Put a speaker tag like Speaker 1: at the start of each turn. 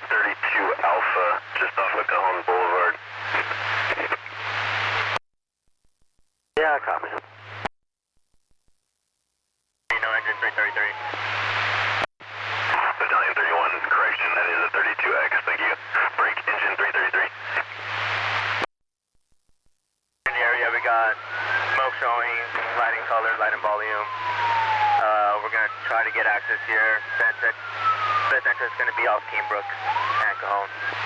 Speaker 1: 32 Alpha, just off of Cajon Boulevard.
Speaker 2: Yeah, copy.
Speaker 3: No engine 333.
Speaker 1: Battalion 31, correction, that is a 32X, thank you. Break engine 333.
Speaker 3: In the area, we got smoke showing, lighting color, lighting volume. We're going to try to get access here. Best entrance is going to be off Keenbrook and Cajon.